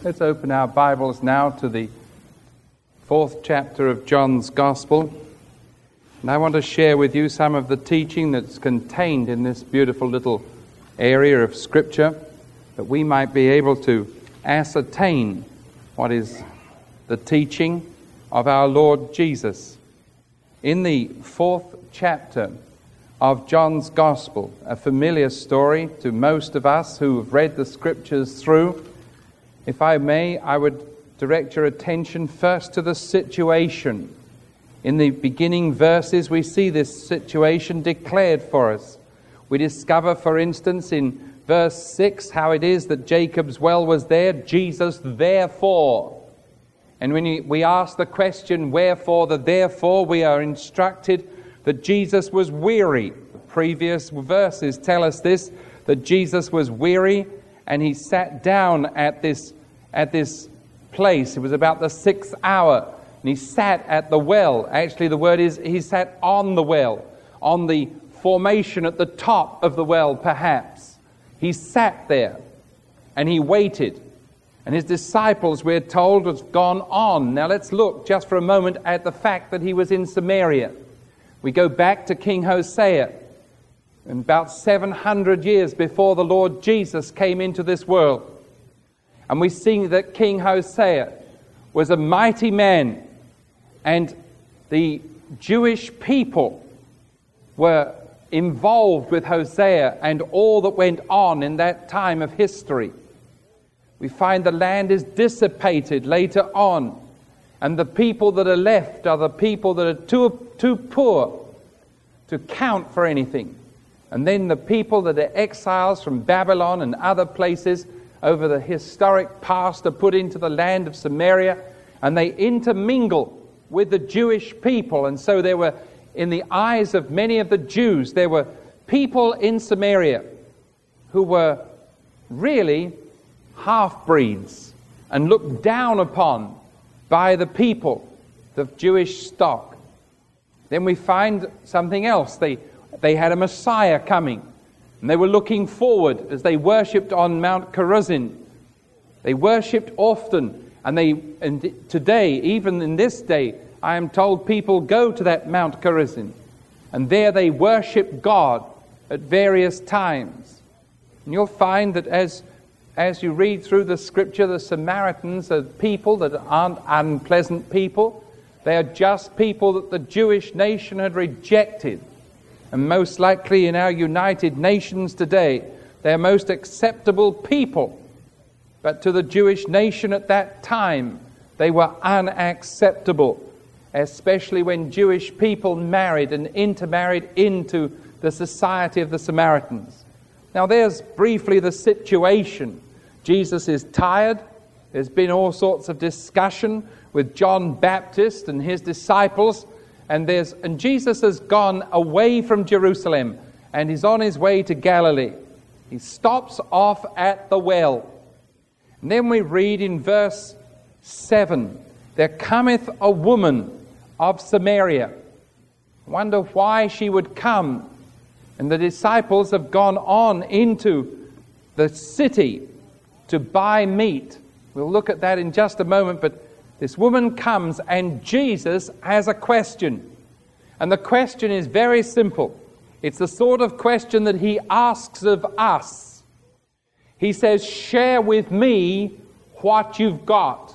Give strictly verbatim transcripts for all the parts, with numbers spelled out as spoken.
Let's open our Bibles now to the fourth chapter of John's Gospel. And I want to share with you some of the teaching that's contained in this beautiful little area of Scripture, that we might be able to ascertain what is the teaching of our Lord Jesus. In the fourth chapter of John's Gospel, a familiar story to most of us who have read the Scriptures through, if I may, I would direct your attention first to the situation. In the beginning verses, we see this situation declared for us. We discover, for instance, in verse six, how it is that Jacob's well was there, Jesus therefore. And when we ask the question, wherefore the therefore, we are instructed that Jesus was weary. The previous verses tell us this, that Jesus was weary and he sat down at this, at this place. It was about the sixth hour. And he sat at the well. Actually, the word is he sat on the well, on the formation at the top of the well, perhaps. He sat there and he waited. And his disciples, we're told, have gone on. Now let's look just for a moment at the fact that he was in Samaria. We go back to King Hosea, and about seven hundred years before the Lord Jesus came into this world. And we see that King Hosea was a mighty man, and the Jewish people were involved with Hosea and all that went on in that time of history. We find the land is dissipated later on, and the people that are left are the people that are too, too poor to count for anything. And then the people that are exiles from Babylon and other places over the historic past are put into the land of Samaria, and they intermingle with the Jewish people. And so there were, in the eyes of many of the Jews, there were people in Samaria who were really half-breeds and looked down upon by the people, the Jewish stock. Then we find something else. They, they had a Messiah coming, and they were looking forward as they worshipped on Mount Gerizim. They worshipped often, and they and today, even in this day, I am told people go to that Mount Gerizim, and there they worship God at various times. And you'll find that as As you read through the Scripture, the Samaritans are people that aren't unpleasant people. They are just people that the Jewish nation had rejected. And most likely in our United Nations today, they are most acceptable people. But to the Jewish nation at that time, they were unacceptable, especially when Jewish people married and intermarried into the society of the Samaritans. Now there's briefly the situation. Jesus is tired. There's been all sorts of discussion with John Baptist and his disciples. And there's and Jesus has gone away from Jerusalem and he's on his way to Galilee. He stops off at the well. And then we read in verse seven, there cometh a woman of Samaria. I wonder why she would come. And the disciples have gone on into the city to buy meat. We'll look at that in just a moment, but this woman comes and Jesus has a question. And the question is very simple. It's the sort of question that he asks of us. He says, share with me what you've got.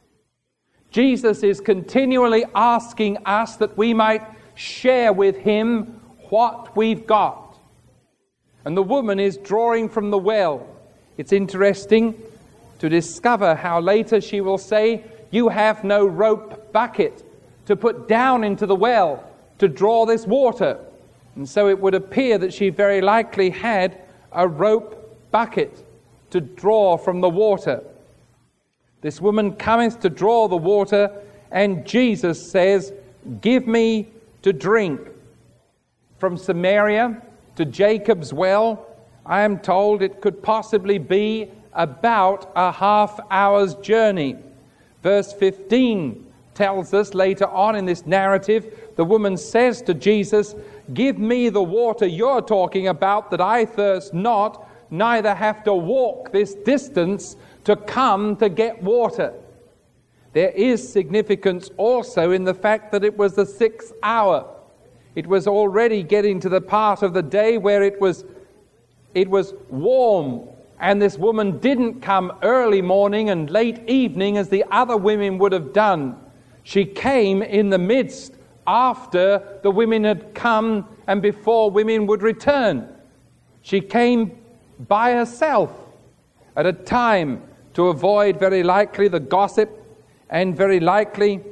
Jesus is continually asking us that we might share with him what we've got. And the woman is drawing from the well. It's interesting to discover how later she will say, you have no rope bucket to put down into the well to draw this water. And so it would appear that she very likely had a rope bucket to draw from the water. This woman cometh to draw the water, and Jesus says, give me to drink. From Samaria to Jacob's well, I am told it could possibly be about a half hour's journey. Verse fifteen tells us later on in this narrative, the woman says to Jesus, give me the water you're talking about, that I thirst not, neither have to walk this distance to come to get water. There is significance also in the fact that it was the sixth hour. It was already getting to the part of the day where it was, it was warm, and this woman didn't come early morning and late evening as the other women would have done. She came in the midst after the women had come and before women would return. She came by herself at a time to avoid very likely the gossip and very likely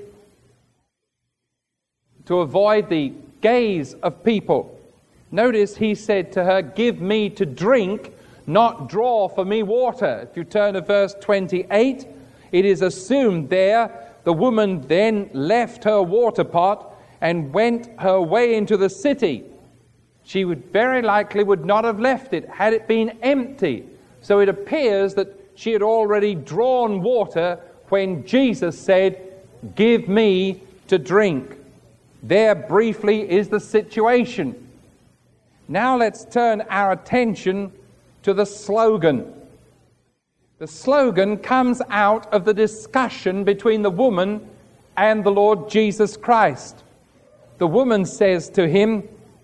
to avoid the gaze of people. Notice he said to her, "Give me to drink, not draw for me water." If you turn to verse twenty-eight, it is assumed there the woman then left her water pot and went her way into the city. She would very likely would not have left it had it been empty. So it appears that she had already drawn water when Jesus said, "Give me to drink." There briefly is the situation. Now let's turn our attention to the slogan. The slogan comes out of the discussion between the woman and the Lord Jesus Christ. The woman says to him,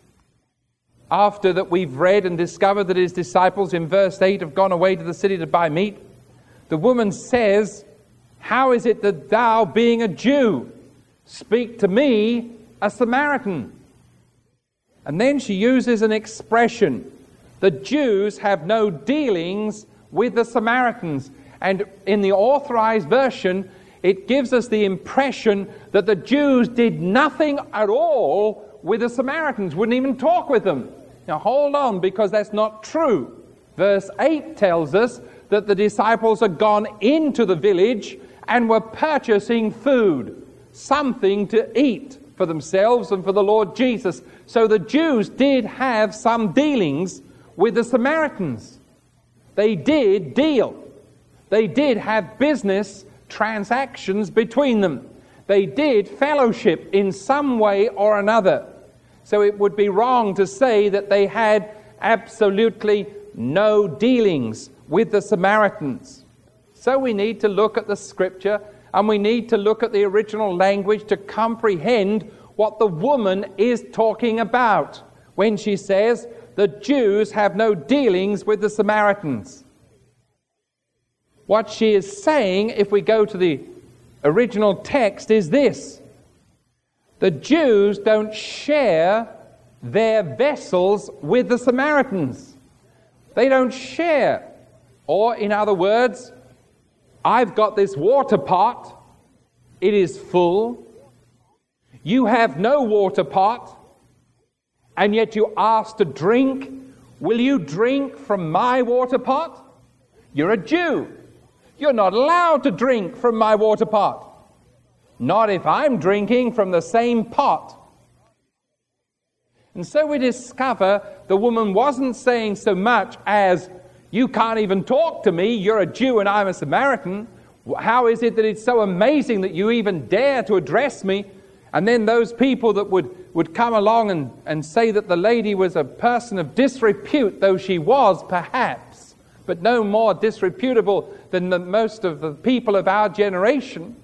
after that we've read and discovered that his disciples in verse eight have gone away to the city to buy meat, the woman says, "How is it that thou, being a Jew, speak to me, a Samaritan?" And then she uses an expression. The Jews have no dealings with the Samaritans. And in the Authorized Version, it gives us the impression that the Jews did nothing at all with the Samaritans, wouldn't even talk with them. Now hold on, because that's not true. Verse eight tells us that the disciples had gone into the village and were purchasing food, something to eat for themselves and for the Lord Jesus. So the Jews did have some dealings with the Samaritans. They did deal. They did have business transactions between them. They did fellowship in some way or another. So it would be wrong to say that they had absolutely no dealings with the Samaritans. So we need to look at the scripture, and we need to look at the original language to comprehend what the woman is talking about when she says the Jews have no dealings with the Samaritans. What she is saying, if we go to the original text, is this: the Jews don't share their vessels with the Samaritans. They don't share. Or, in other words, I've got this water pot. It is full. You have no water pot, and yet you ask to drink. Will you drink from my water pot? You're a Jew. You're not allowed to drink from my water pot. Not if I'm drinking from the same pot. And so we discover the woman wasn't saying so much as, you can't even talk to me, you're a Jew and I'm a Samaritan. How is it that it's so amazing that you even dare to address me? And then those people that would, would come along and, and say that the lady was a person of disrepute, though she was perhaps, but no more disreputable than the, most of the people of our generation.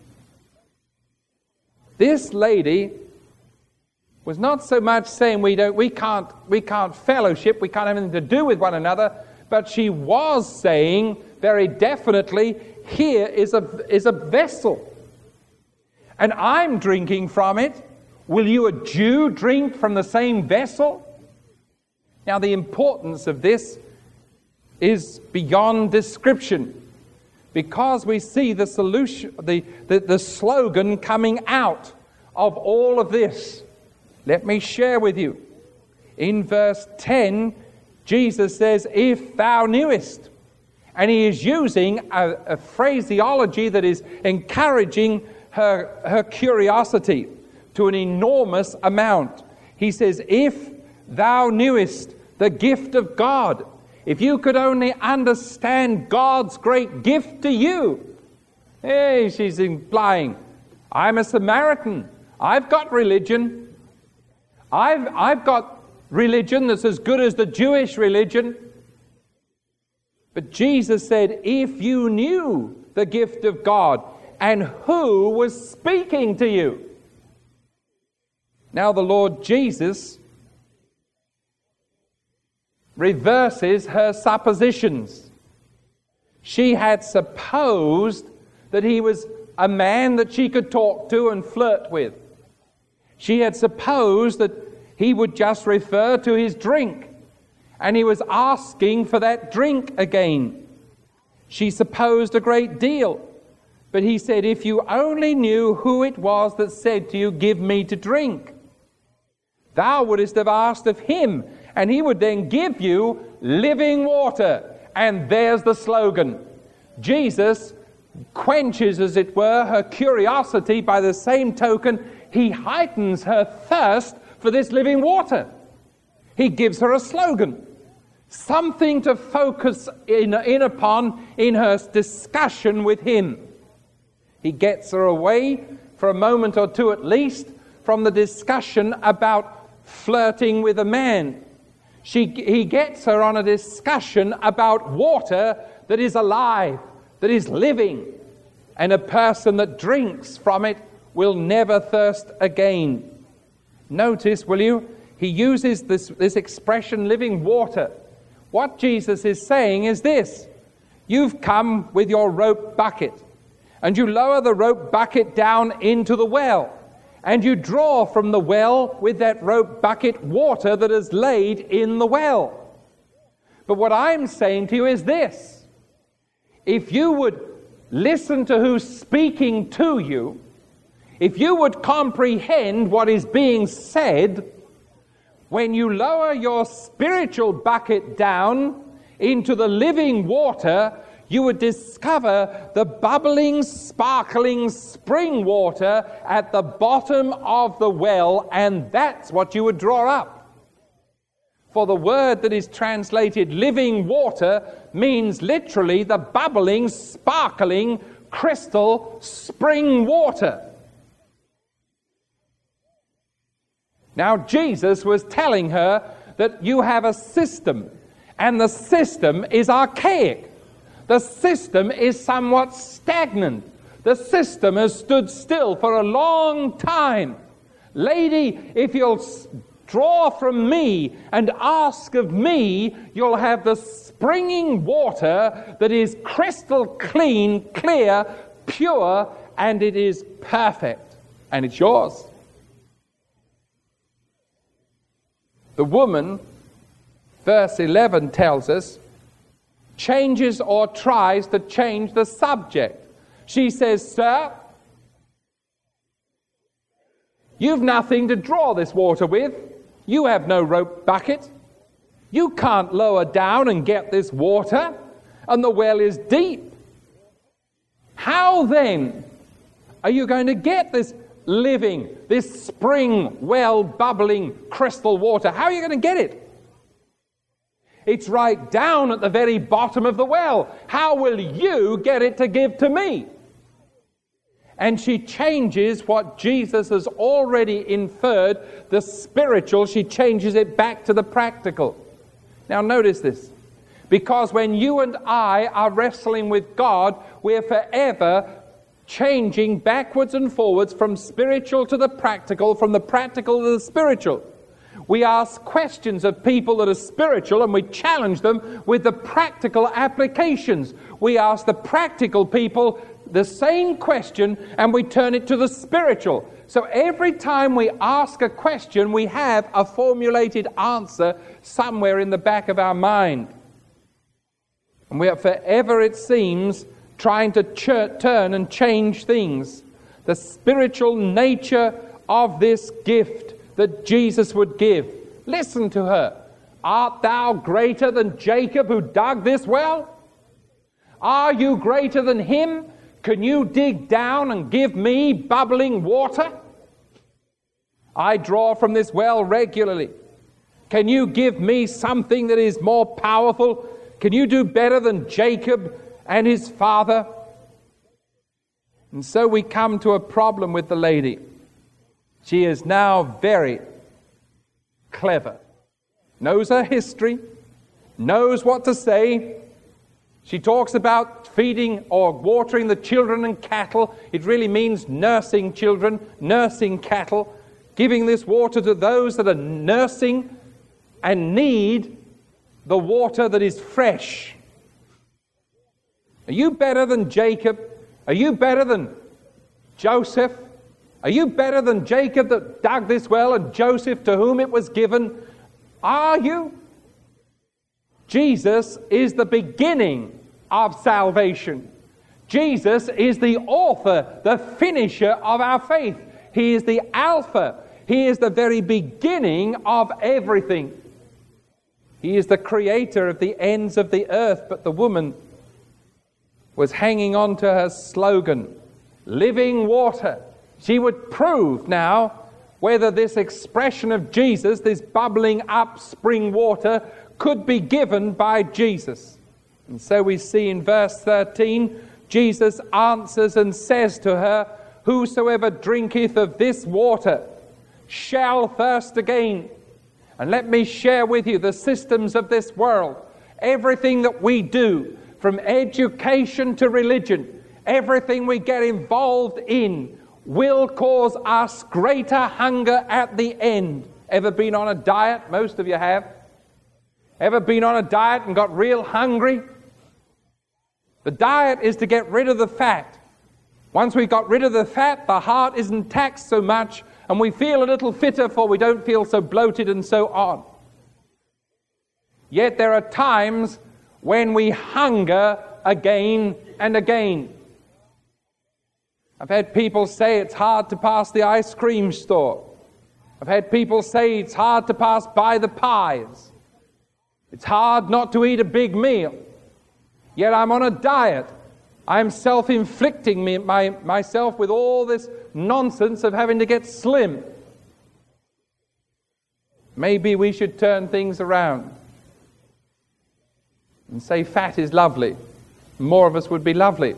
This lady was not so much saying we don't, we can't, we can't fellowship, we can't have anything to do with one another, but she was saying very definitely, here is a, is a vessel, and I'm drinking from it. Will you, a Jew, drink from the same vessel? Now, the importance of this is beyond description, because we see the solution, the, the, the slogan coming out of all of this. Let me share with you. In verse ten, Jesus says, if thou knewest. And he is using a, a phraseology that is encouraging her, her curiosity to an enormous amount. He says, if thou knewest the gift of God, if you could only understand God's great gift to you. Hey, she's implying, I'm a Samaritan. I've got religion. I've, I've got religion that's as good as the Jewish religion. But Jesus said, if you knew the gift of God and who was speaking to you. Now the Lord Jesus reverses her suppositions. She had supposed that he was a man that she could talk to and flirt with. She had supposed that he would just refer to his drink, and he was asking for that drink again. She supposed a great deal, but he said, if you only knew who it was that said to you, give me to drink, thou wouldest have asked of him, and he would then give you living water. And there's the slogan. Jesus quenches, as it were, her curiosity. By the same token, he heightens her thirst for this living water. He gives her a slogan, something to focus in, in upon in her discussion with him. He gets her away for a moment or two at least from the discussion about flirting with a man. She, he gets her on a discussion about water that is alive, that is living, and a person that drinks from it will never thirst again. Notice, will you, he uses this, this expression, living water. What Jesus is saying is this: you've come with your rope bucket, and you lower the rope bucket down into the well, and you draw from the well with that rope bucket water that is laid in the well. But what I'm saying to you is this: if you would listen to who's speaking to you, if you would comprehend what is being said, when you lower your spiritual bucket down into the living water, you would discover the bubbling, sparkling spring water at the bottom of the well, and that's what you would draw up. For the word that is translated living water means literally the bubbling, sparkling, crystal spring water. Now Jesus was telling her that you have a system, and the system is archaic. The system is somewhat stagnant. The system has stood still for a long time. Lady, if you'll draw from me and ask of me, you'll have the springing water that is crystal clean, clear, pure, and it is perfect. And it's yours. The woman, verse eleven tells us, changes or tries to change the subject. She says, sir, you've nothing to draw this water with. You have no rope bucket. You can't lower down and get this water, and the well is deep. How then are you going to get this living, this spring well bubbling crystal water? How are you going to get it? It's right down at the very bottom of the well. How will you get it to give to me? And she changes what Jesus has already inferred, the spiritual, she changes it back to the practical. Now notice this. Because when you and I are wrestling with God, we're forever changing backwards and forwards from spiritual to the practical, from the practical to the spiritual. We ask questions of people that are spiritual and we challenge them with the practical applications. We ask the practical people the same question and we turn it to the spiritual. So every time we ask a question, we have a formulated answer somewhere in the back of our mind. And we are forever, it seems, trying to ch- turn and change things. The spiritual nature of this gift that Jesus would give. Listen to her. Art thou greater than Jacob who dug this well? Are you greater than him? Can you dig down and give me bubbling water? I draw from this well regularly. Can you give me something that is more powerful? Can you do better than Jacob and his father? And so we come to a problem with the lady. She is now very clever, knows her history, knows what to say, She talks about feeding or watering the children and cattle. It really means nursing children, nursing cattle, giving this water to those that are nursing and need the water that is fresh. Are you better than Jacob? Are you better than Joseph? Are you better than Jacob that dug this well and Joseph to whom it was given? Are you? Jesus is the beginning of salvation. Jesus is the author, the finisher of our faith. He is the Alpha. He is the very beginning of everything. He is the creator of the ends of the earth. But the woman was hanging on to her slogan, living water. She would prove now whether this expression of Jesus, this bubbling up spring water, could be given by Jesus. And so we see in verse thirteen, Jesus answers and says to her, "Whosoever drinketh of this water shall thirst again." And let me share with you the systems of this world. Everything that we do, from education to religion, everything we get involved in will cause us greater hunger at the end. Ever been on a diet? Most of you have. Ever been on a diet and got real hungry? The diet is to get rid of the fat. Once we got rid of the fat, the heart isn't taxed so much, and we feel a little fitter, for we don't feel so bloated and so on. Yet there are times when we hunger again and again. I've had people say it's hard to pass the ice cream store. I've had people say it's hard to pass by the pies. It's hard not to eat a big meal. Yet I'm on a diet. I'm self-inflicting me, my, myself with all this nonsense of having to get slim. Maybe we should turn things around and say fat is lovely. More of us would be lovely.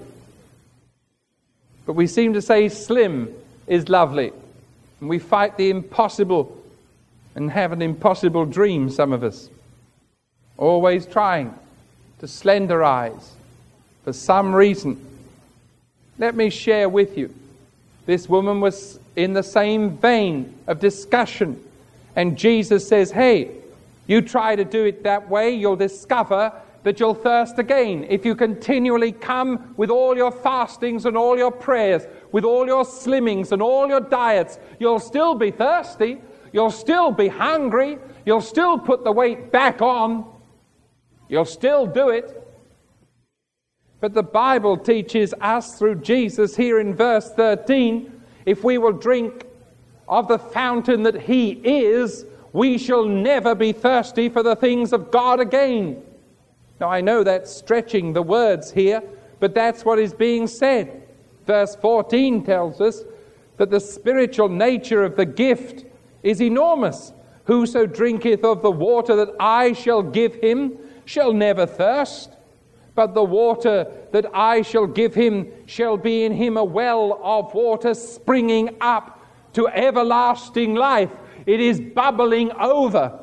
But we seem to say slim is lovely. And we fight the impossible and have an impossible dream, some of us. Always trying to slenderize for some reason. Let me share with you. This woman was in the same vein of discussion. And Jesus says, hey, you try to do it that way, you'll discover that you'll thirst again. If you continually come with all your fastings and all your prayers, with all your slimmings and all your diets, you'll still be thirsty, you'll still be hungry, you'll still put the weight back on, you'll still do it. But the Bible teaches us through Jesus here in verse thirteen, if we will drink of the fountain that He is, we shall never be thirsty for the things of God again. Now I know that's stretching the words here, but that's what is being said. Verse fourteen tells us that the spiritual nature of the gift is enormous. Whoso drinketh of the water that I shall give him shall never thirst, but the water that I shall give him shall be in him a well of water springing up to everlasting life. It is bubbling over.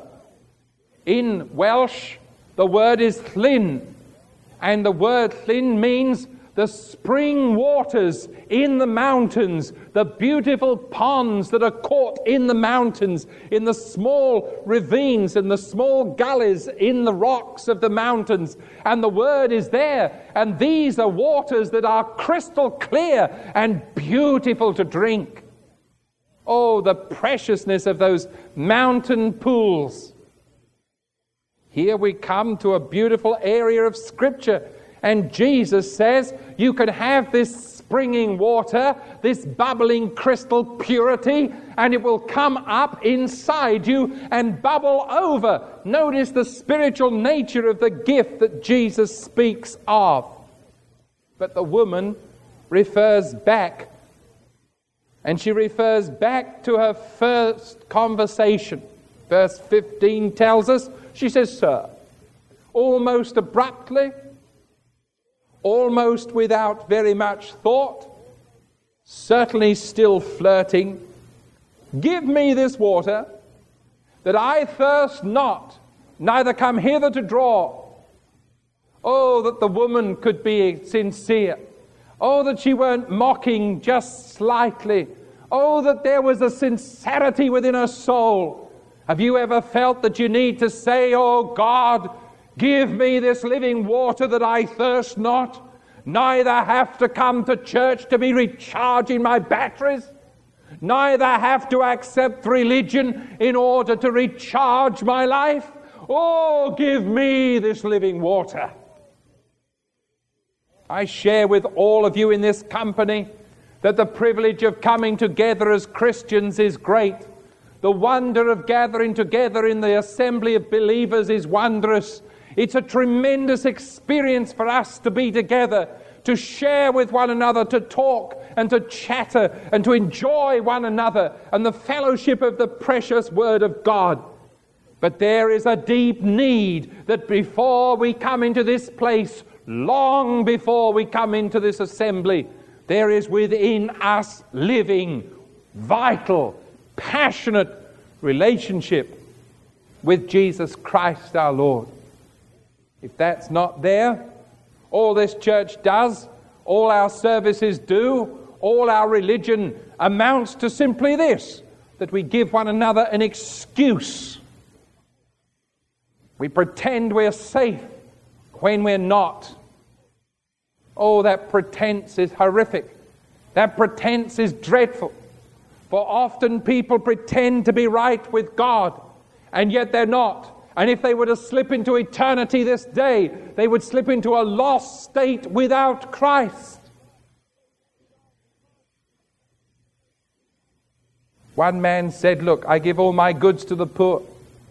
In Welsh, the word is llyn, and the word llyn means the spring waters in the mountains, the beautiful ponds that are caught in the mountains, in the small ravines and the small gullies in the rocks of the mountains. And the word is there, and these are waters that are crystal clear and beautiful to drink. Oh, the preciousness of those mountain pools. Here we come to a beautiful area of Scripture, and Jesus says you can have this springing water, this bubbling crystal purity, and it will come up inside you and bubble over. Notice the spiritual nature of the gift that Jesus speaks of. But the woman refers back, and she refers back to her first conversation. Verse fifteen tells us, she says, "Sir," almost abruptly, almost without very much thought, certainly still flirting, "give me this water, that I thirst not, neither come hither to draw. Oh, that the woman could be sincere. Oh, that she weren't mocking just slightly. Oh, that there was a sincerity within her soul. Have you ever felt that you need to say, oh God, give me this living water that I thirst not, neither have to come to church to be recharging my batteries, neither have to accept religion in order to recharge my life. Oh, give me this living water. I share with all of you in this company that the privilege of coming together as Christians is great. The wonder of gathering together in the assembly of believers is wondrous. It's a tremendous experience for us to be together, to share with one another, to talk and to chatter and to enjoy one another and the fellowship of the precious Word of God. But there is a deep need that before we come into this place, long before we come into this assembly, there is within us living, vital, passionate relationship with Jesus Christ our Lord. If that's not there, all this church does, all our services do, all our religion amounts to simply this, that we give one another an excuse. We pretend we're safe when we're not. Oh, that pretense is horrific. That pretense is dreadful. For often people pretend to be right with God, and yet they're not. And if they were to slip into eternity this day, they would slip into a lost state without Christ. One man said, look, I give all my goods to the poor.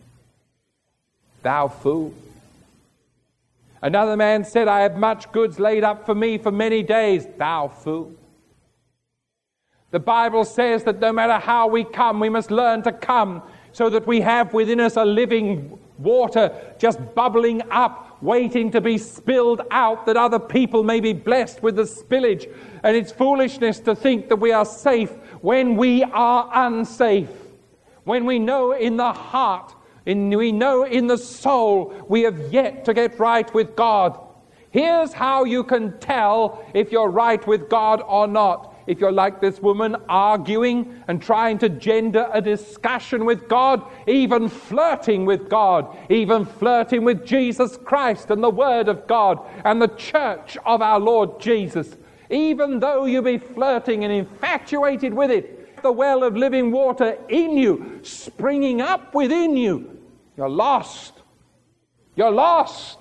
Thou fool. Another man said, I have much goods laid up for me for many days. Thou fool. The Bible says that no matter how we come, we must learn to come so that we have within us a living water just bubbling up, waiting to be spilled out, that other people may be blessed with the spillage. And it's foolishness to think that we are safe when we are unsafe. When we know in the heart, in, we know in the soul, we have yet to get right with God. Here's how you can tell if you're right with God or not. If you're like this woman, arguing and trying to gender a discussion with God, even flirting with God, even flirting with Jesus Christ and the Word of God and the church of our Lord Jesus, even though you be flirting and infatuated with it, the well of living water in you, springing up within you, you're lost. You're lost.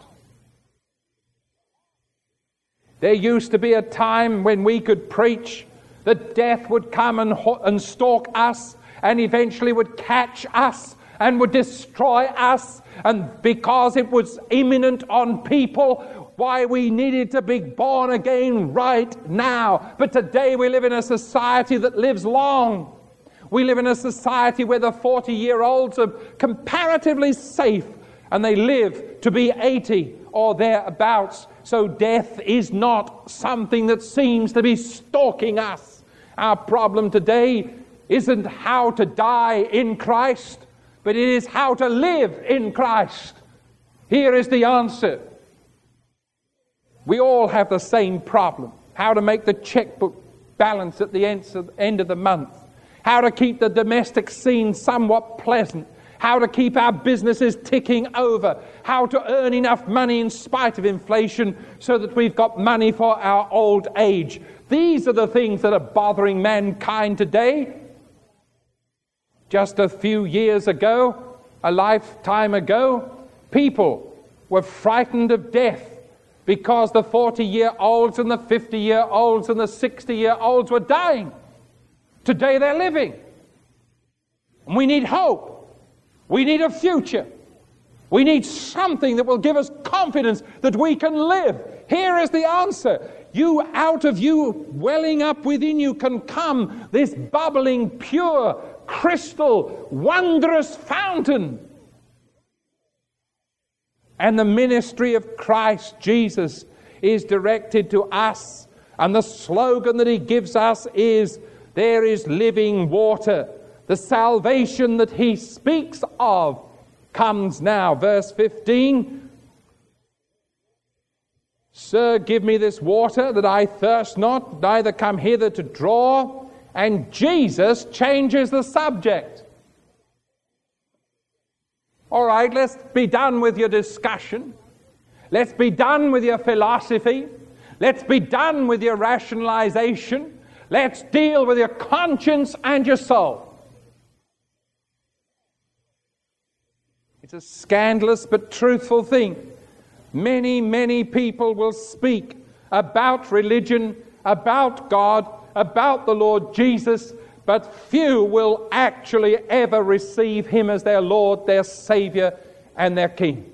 There used to be a time when we could preach that death would come and, and stalk us and eventually would catch us and would destroy us. And because it was imminent on people, why we needed to be born again right now. But today we live in a society that lives long. We live in a society where the forty-year-olds are comparatively safe and they live to be eighty or thereabouts. So death is not something that seems to be stalking us. Our problem today isn't how to die in Christ, but it is how to live in Christ. Here is the answer. We all have the same problem. How to make the checkbook balance at the end of the month. How to keep the domestic scene somewhat pleasant. How to keep our businesses ticking over. How to earn enough money in spite of inflation so that we've got money for our old age. These are the things that are bothering mankind today. Just a few years ago, a lifetime ago, people were frightened of death because the forty-year-olds and the fifty-year-olds and the sixty-year-olds were dying. Today they're living. And we need hope. We need a future. We need something that will give us confidence that we can live. Here is the answer. You, out of you, welling up within you, can come this bubbling, pure, crystal, wondrous fountain. And the ministry of Christ Jesus is directed to us. And the slogan that he gives us is, there is living water. The salvation that he speaks of comes now. Verse fifteen. Sir, give me this water that I thirst not, neither come hither to draw. And Jesus changes the subject. All right, let's be done with your discussion. Let's be done with your philosophy. Let's be done with your rationalization. Let's deal with your conscience and your soul. It's a scandalous but truthful thing. Many, many people will speak about religion, about God, about the Lord Jesus, but few will actually ever receive him as their Lord, their Savior, and their King.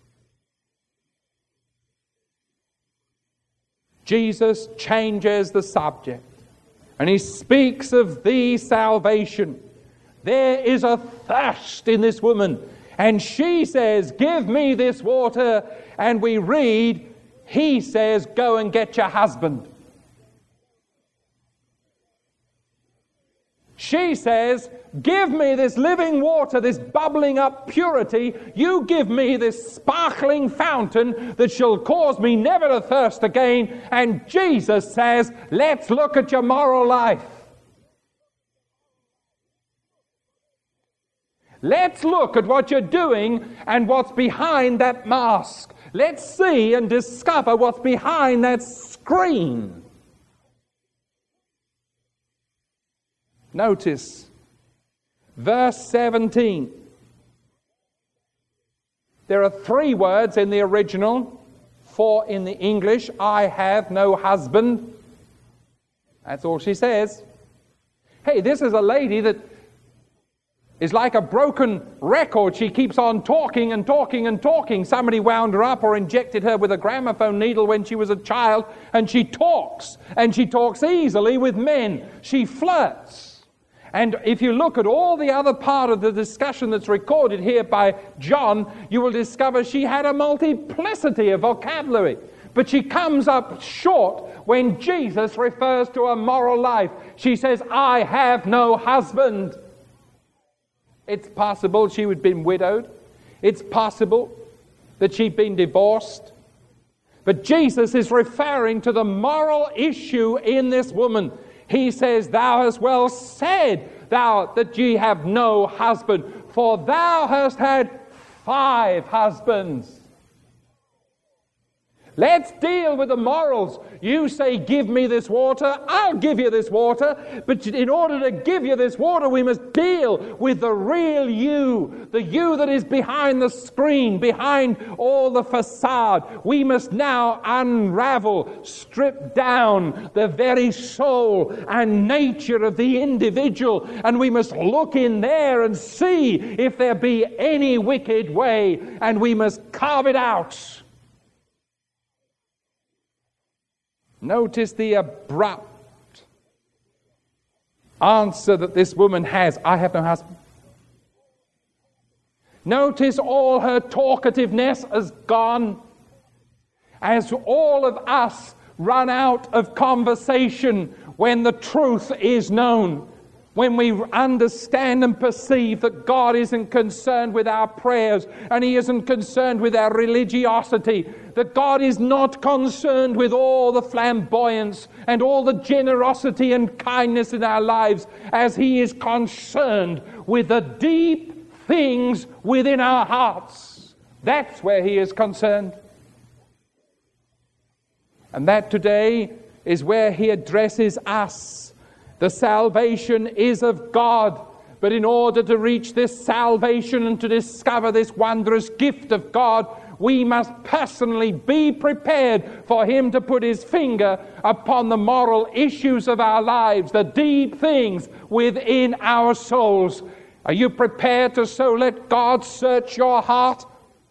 Jesus changes the subject, and he speaks of the salvation. There is a thirst in this woman, and she says, give me this water, and we read, he says, go and get your husband. She says, give me this living water, this bubbling up purity. You give me this sparkling fountain that shall cause me never to thirst again. And Jesus says, let's look at your moral life. Let's look at what you're doing and what's behind that mask. Let's see and discover what's behind that screen. Notice verse seventeen. There are three words in the original, four in the English. I have no husband. That's all she says. Hey, this is a lady that is like a broken record. She keeps on talking and talking and talking. Somebody wound her up or injected her with a gramophone needle when she was a child, and she talks, and she talks easily with men. She flirts. And if you look at all the other part of the discussion that's recorded here by John, you will discover she had a multiplicity of vocabulary. But she comes up short when Jesus refers to a moral life. She says, I have no husband. It's possible she had been widowed. It's possible that she'd been divorced. But Jesus is referring to the moral issue in this woman. He says, thou hast well said, thou that ye have no husband, for thou hast had five husbands. Let's deal with the morals. You say, give me this water. I'll give you this water. But in order to give you this water, we must deal with the real you. The you that is behind the screen, behind all the facade. We must now unravel, strip down the very soul and nature of the individual. And we must look in there and see if there be any wicked way. And we must carve it out. Notice the abrupt answer that this woman has. I have no husband. Notice all her talkativeness has gone. As all of us run out of conversation when the truth is known. When we understand and perceive that God isn't concerned with our prayers and He isn't concerned with our religiosity, that God is not concerned with all the flamboyance and all the generosity and kindness in our lives as He is concerned with the deep things within our hearts. That's where He is concerned. And that today is where He addresses us. The salvation is of God, but in order to reach this salvation and to discover this wondrous gift of God, we must personally be prepared for Him to put His finger upon the moral issues of our lives, the deep things within our souls. Are you prepared to so let God search your heart?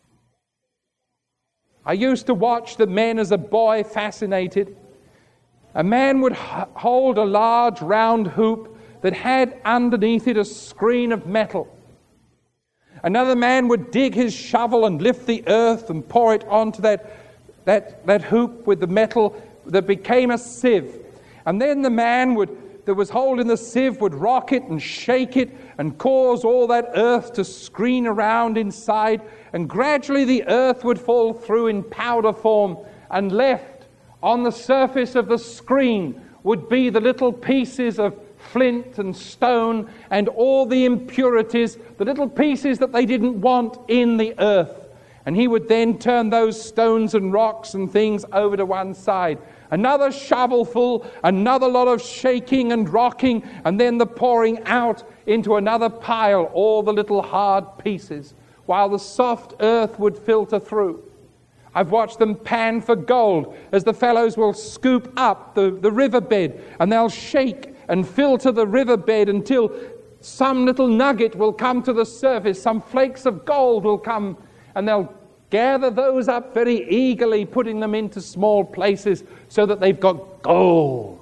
I used to watch the men as a boy, fascinated. A man would hold a large round hoop that had underneath it a screen of metal. Another man would dig his shovel and lift the earth and pour it onto that, that, that hoop with the metal that became a sieve. And then the man would, that was holding the sieve would rock it and shake it and cause all that earth to screen around inside. And gradually the earth would fall through in powder form. and left on the surface of the screen would be the little pieces of flint and stone and all the impurities, the little pieces that they didn't want in the earth. And he would then turn those stones and rocks and things over to one side. Another shovelful, another lot of shaking and rocking, and then the pouring out into another pile, all the little hard pieces, while the soft earth would filter through. I've watched them pan for gold as the fellows will scoop up the, the riverbed, and they'll shake and filter the riverbed until some little nugget will come to the surface, some flakes of gold will come, and they'll gather those up very eagerly, putting them into small places so that they've got gold.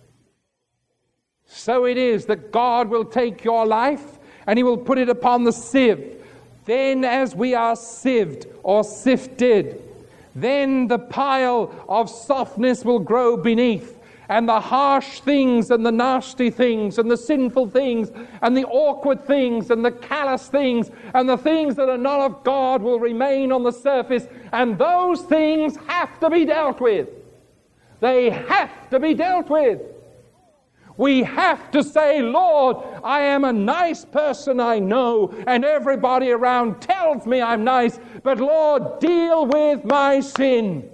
So it is that God will take your life and he will put it upon the sieve. Then as we are sieved or sifted, then the pile of softness will grow beneath, and the harsh things and the nasty things and the sinful things and the awkward things and the callous things and the things that are not of God will remain on the surface, and those things have to be dealt with. They have to be dealt with. We have to say, Lord, I am a nice person, I know, and everybody around tells me I'm nice, but Lord, deal with my sin.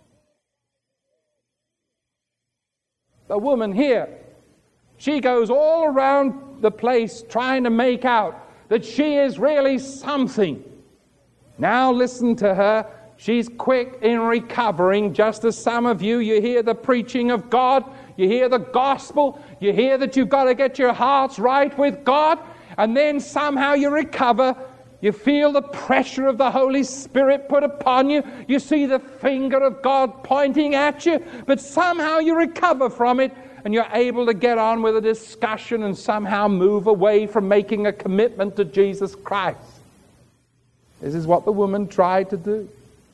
The woman here, she goes all around the place trying to make out that she is really something. Now listen to her. She's quick in recovering, just as some of you, you hear the preaching of God, you hear the gospel, you hear that you've got to get your hearts right with God, and then somehow you recover. You feel the pressure of the Holy Spirit put upon you. You see the finger of God pointing at you, but somehow you recover from it, and you're able to get on with a discussion and somehow move away from making a commitment to Jesus Christ. This is what the woman tried to do.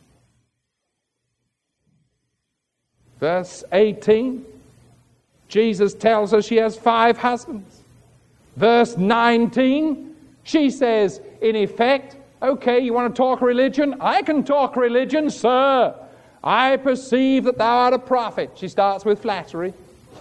Verse eighteen, Jesus tells her she has five husbands. Verse nineteen, she says, in effect, okay, you want to talk religion? I can talk religion, sir. I perceive that thou art a prophet. She starts with flattery.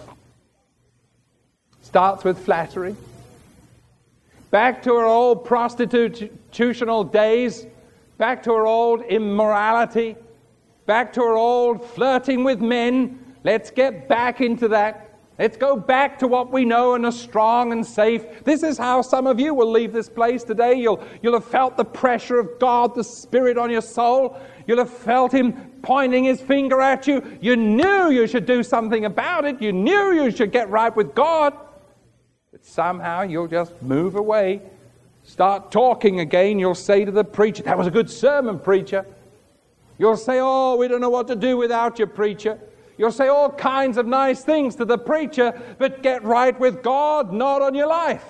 Starts with flattery. Back to her old prostitutional days. Back to her old immorality. Back to her old flirting with men. Let's get back into that. Let's go back to what we know and are strong and safe. This is how some of you will leave this place today. You'll, you'll have felt the pressure of God, the Spirit on your soul. You'll have felt him pointing his finger at you. You knew you should do something about it. You knew you should get right with God. But somehow you'll just move away. Start talking again. You'll say to the preacher, that was a good sermon, preacher. You'll say, oh, we don't know what to do without you, preacher. You'll say all kinds of nice things to the preacher, but get right with God, not on your life.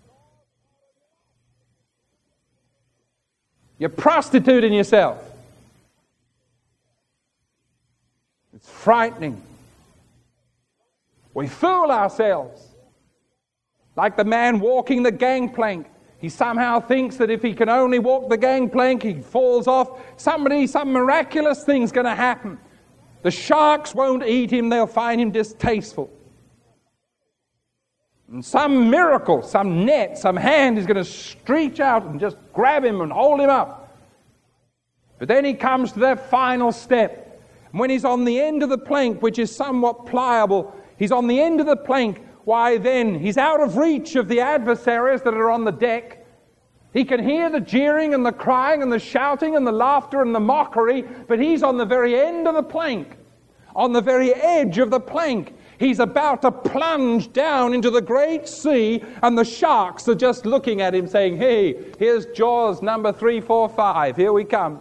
You're prostituting yourself. It's frightening. We fool ourselves. Like the man walking the gangplank. He somehow thinks that if he can only walk the gangplank, he falls off. Somebody, some miraculous thing's going to happen. The sharks won't eat him, they'll find him distasteful. And some miracle, some net, some hand is going to stretch out and just grab him and hold him up. But then he comes to that final step. And when he's on the end of the plank, which is somewhat pliable, he's on the end of the plank, why then he's out of reach of the adversaries that are on the deck. He can hear the jeering and the crying and the shouting and the laughter and the mockery, but he's on the very end of the plank, on the very edge of the plank. He's about to plunge down into the great sea, and the sharks are just looking at him saying, hey, here's Jaws number three, four, five. Here we come.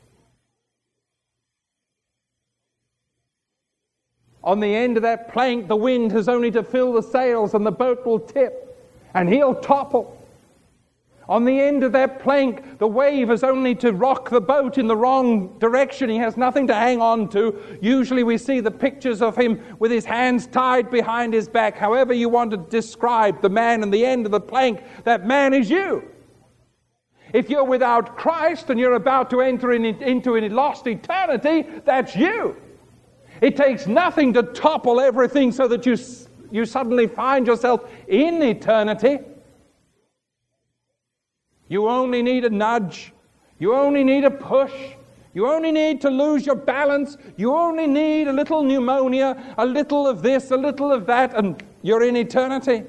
On the end of that plank, the wind has only to fill the sails and the boat will tip, and he'll topple. On the end of that plank, the wave has only to rock the boat in the wrong direction. He has nothing to hang on to. Usually we see the pictures of him with his hands tied behind his back. However you want to describe the man on the end of the plank, that man is you. If you're without Christ and you're about to enter in, into a lost eternity, that's you. It takes nothing to topple everything so that you, you suddenly find yourself in eternity. You only need a nudge. You only need a push. You only need to lose your balance. You only need a little pneumonia, a little of this, a little of that, and you're in eternity.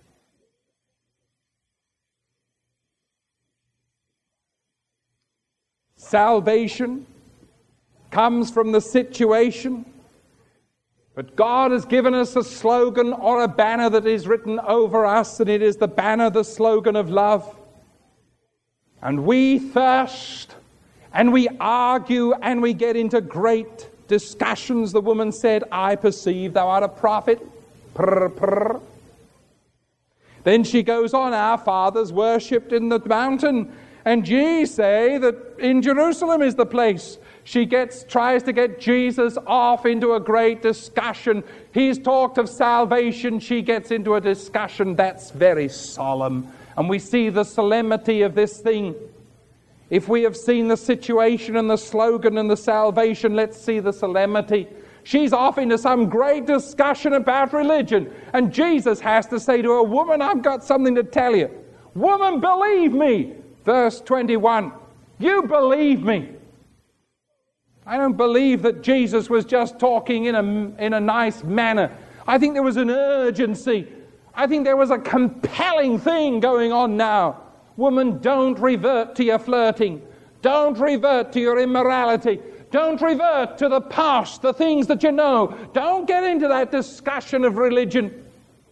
Salvation comes from the situation, but God has given us a slogan or a banner that is written over us, and it is the banner, the slogan of love. And we thirst, and we argue, and we get into great discussions. The woman said, I perceive thou art a prophet. Prr, prr. Then she goes on, our fathers worshipped in the mountain, and ye say that in Jerusalem is the place. She gets tries to get Jesus off into a great discussion. He's talked of salvation. She gets into a discussion that's very solemn. And we see the solemnity of this thing. If we have seen the situation and the slogan and the salvation, let's see the solemnity. She's off into some great discussion about religion. And Jesus has to say to her, woman, I've got something to tell you. Woman, believe me. Verse twenty-one, you believe me. I don't believe that Jesus was just talking in a, in a nice manner. I think there was an urgency. I think there was a compelling thing going on now. Woman, don't revert to your flirting. Don't revert to your immorality. Don't revert to the past, the things that you know. Don't get into that discussion of religion.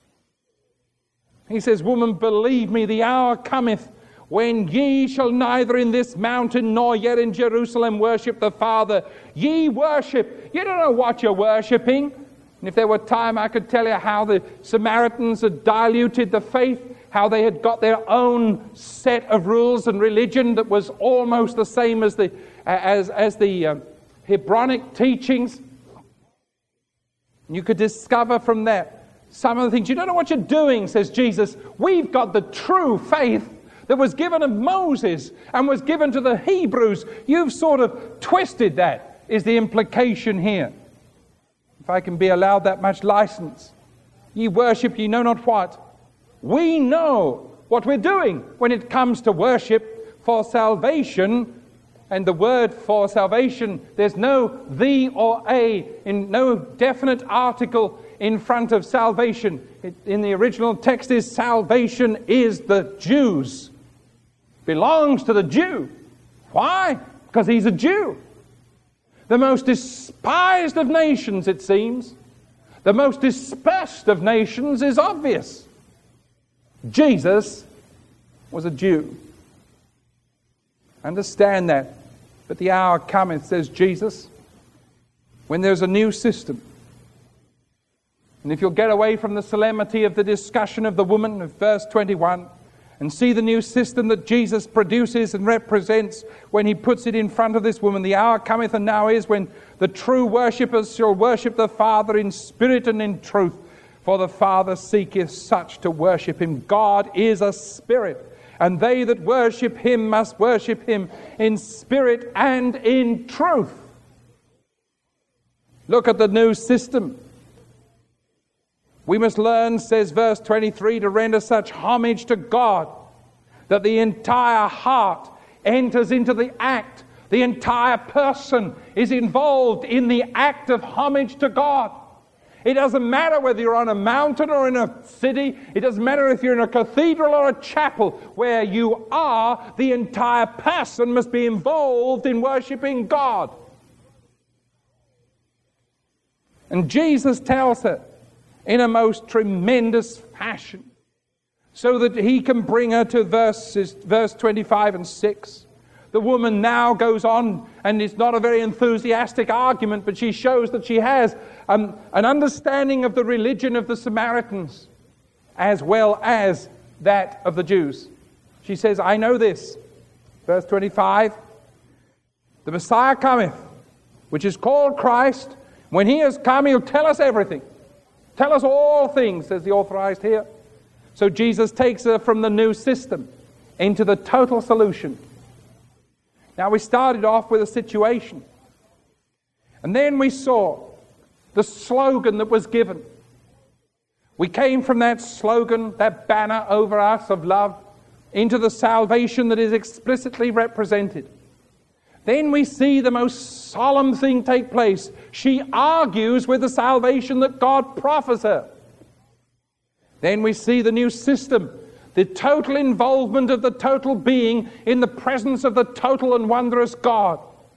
He says, woman, believe me, the hour cometh when ye shall neither in this mountain nor yet in Jerusalem worship the Father. Ye worship. You don't know what you're worshipping. And if there were time, I could tell you how the Samaritans had diluted the faith, how they had got their own set of rules and religion that was almost the same as the as as the uh, Hebronic teachings. You could discover from that some of the things. You don't know what you're doing, says Jesus. We've got the true faith that was given of Moses and was given to the Hebrews. You've sort of twisted that, is the implication here. If I can be allowed that much license. Ye worship, ye know not what. We know what we're doing when it comes to worship for salvation. And the word for salvation, there's no the or a, in no definite article in front of salvation. It, in the original text is salvation is the Jews. Belongs to the Jew. Why? Because he's a Jew. The most despised of nations, it seems. The most dispersed of nations is obvious. Jesus was a Jew. Understand that. But the hour cometh, says Jesus, when there's a new system. And if you'll get away from the solemnity of the discussion of the woman of verse twenty-one and see the new system that Jesus produces and represents when he puts it in front of this woman, the hour cometh and now is when the true worshippers shall worship the Father in spirit and in truth. For the Father seeketh such to worship him. God is a spirit, and they that worship him must worship him in spirit and in truth. Look at the new system. We must learn, says verse twenty-three, to render such homage to God that the entire heart enters into the act. The entire person is involved in the act of homage to God. It doesn't matter whether you're on a mountain or in a city. It doesn't matter if you're in a cathedral or a chapel. Where you are, the entire person must be involved in worshiping God. And Jesus tells her in a most tremendous fashion so that he can bring her to verses, verse twenty-five and six. The woman now goes on, and it's not a very enthusiastic argument, but she shows that she has um, an understanding of the religion of the Samaritans as well as that of the Jews. She says, I know this. Verse twenty-five, the Messiah cometh, which is called Christ. When he has come, he'll tell us everything. Tell us all things, says the authorized here. So Jesus takes her from the new system into the total solution. Now we started off with a situation. And then we saw the slogan that was given. We came from that slogan, that banner over us of love, into the salvation that is explicitly represented. Then we see the most solemn thing take place. She argues with the salvation that God proffers her. Then we see the new system, the total involvement of the total being in the presence of the total and wondrous God.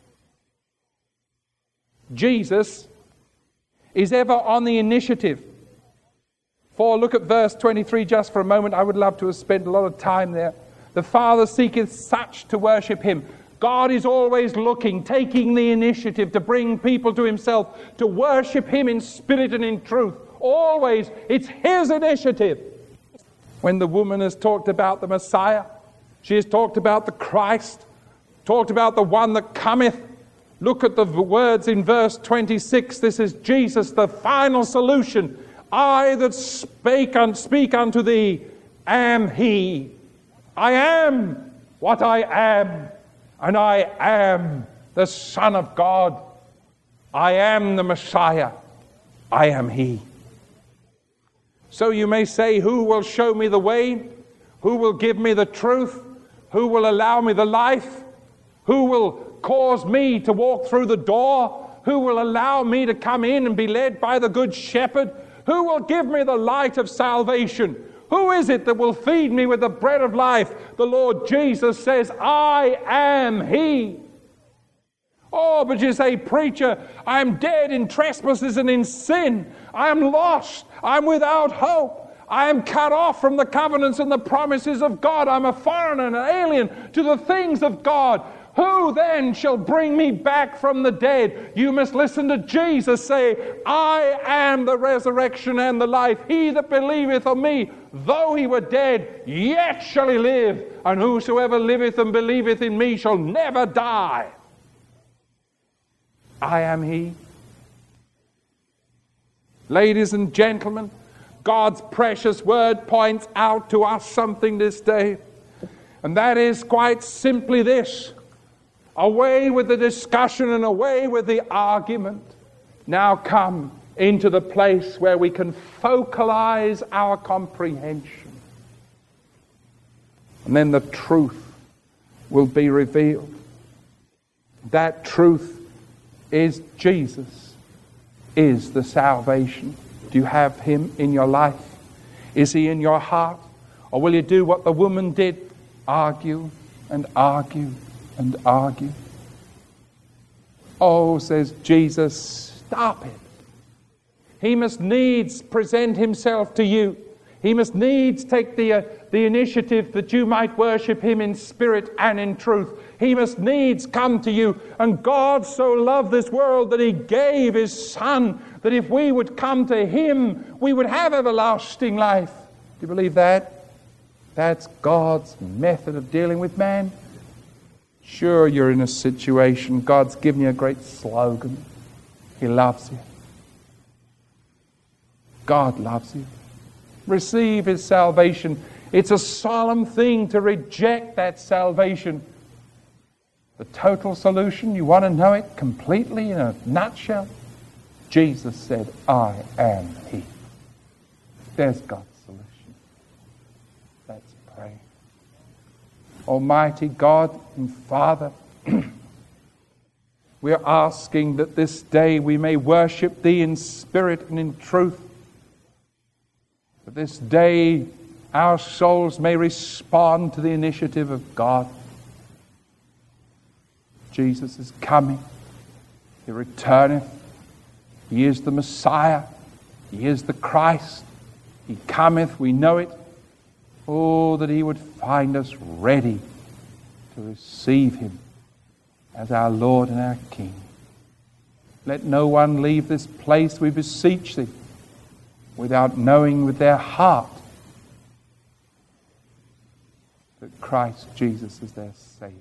Jesus is ever on the initiative. For look at verse twenty-three just for a moment. I would love to have spent a lot of time there. The Father seeketh such to worship him. God is always looking, taking the initiative to bring people to himself, to worship him in spirit and in truth. Always, it's his initiative. When the woman has talked about the Messiah, she has talked about the Christ, talked about the one that cometh. Look at the words in verse twenty-six. This is Jesus, the final solution. I that spake and speak unto thee am he. I am what I am, and I am the Son of God. I am the Messiah. I am he. So you may say, who will show me the way? Who will give me the truth? Who will allow me the life? Who will cause me to walk through the door? Who will allow me to come in and be led by the Good Shepherd? Who will give me the light of salvation? Who is it that will feed me with the bread of life? The Lord Jesus says, I am he. Oh, but you say, preacher, I'm dead in trespasses and in sin. I'm lost. I'm without hope. I am cut off from the covenants and the promises of God. I'm a foreigner and an alien to the things of God. Who then shall bring me back from the dead? You must listen to Jesus say, I am the resurrection and the life. He that believeth on me, though he were dead, yet shall he live. And whosoever liveth and believeth in me shall never die. I am he. Ladies and gentlemen, God's precious word points out to us something this day. And that is quite simply this. Away with the discussion and away with the argument. Now come into the place where we can focalize our comprehension. And then the truth will be revealed. That truth is Jesus, is the salvation. Do you have him in your life? Is he in your heart? Or will you do what the woman did? Argue and argue and argue. Oh, says Jesus, stop it. He must needs present himself to you. He must needs take the, uh, the initiative that you might worship him in spirit and in truth. He must needs come to you. And God so loved this world that he gave his Son, that if we would come to him, we would have everlasting life. Do you believe that? That's God's method of dealing with man. Sure, you're in a situation. God's given you a great slogan. He loves you. God loves you. Receive his salvation. It's a solemn thing to reject that salvation. The total solution, you want to know it completely in a nutshell? Jesus said, I am he. There's God's solution. Let's pray. Almighty God and Father, we're asking that this day we may worship thee in spirit and in truth. That this day our souls may respond to the initiative of God. Jesus is coming. He returneth. He is the Messiah. He is the Christ. He cometh. We know it. Oh, that he would find us ready to receive him as our Lord and our King. Let no one leave this place, we beseech thee, without knowing with their heart that Christ Jesus is their Savior.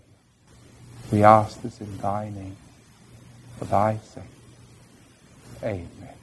We ask this in thy name, for thy sake. Amen.